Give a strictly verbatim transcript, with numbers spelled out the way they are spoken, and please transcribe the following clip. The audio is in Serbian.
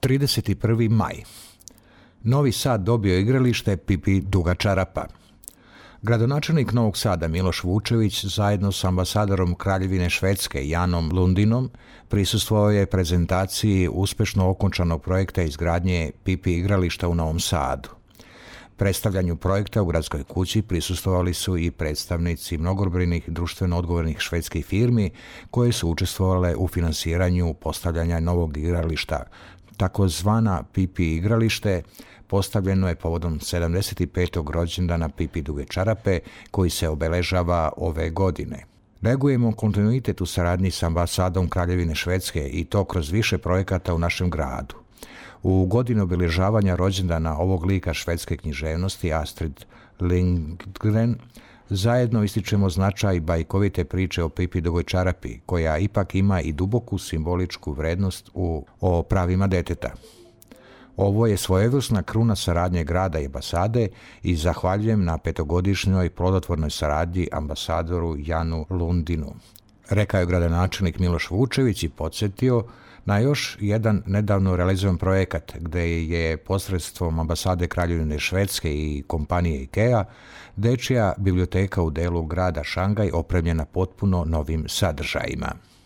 trideset prvi maj. Novi Sad dobio igralište Pipi Duga Čarapa. Gradonačelnik Novog Sada Miloš Vučević zajedno s ambasadorom Kraljevine Švedske Janom Lundinom prisustvovao je prezentaciji uspešno okončanog projekta izgradnje Pipi igrališta u Novom Sadu. Predstavljanju projekta u Gradskoj kući prisustvovali su i predstavnici mnogobrojnih društveno odgovornih švedskih firmi koje su učestvovale u finansiranju postavljanja novog igrališta. Takozvana Pipi igralište postavljeno je povodom sedamdeset petog rođendana Pipi Duge Čarape koji se obeležava ove godine. Negujemo kontinuitet u saradnji s ambasadom Kraljevine Švedske i to kroz više projekata u našem gradu. U godinu obilježavanja rođendana ovog lika švedske književnosti Astrid Lindgren zajedno ističemo značaj bajkovite priče o Pipi Dugoj Čarapi, koja ipak ima i duboku simboličku vrednost u, o pravima deteta. Ovo je svojevrsna kruna saradnje grada i ambasade i zahvaljujem na petogodišnjoj plodotvornoj saradnji ambasadoru Janu Lundinu, rekao je gradonačelnik Miloš Vučević i podsjetio na još jedan nedavno realizovan projekat gde je posredstvom ambasade Kraljevine Švedske i kompanije IKEA dečija biblioteka u delu grada Šangaj opremljena potpuno novim sadržajima.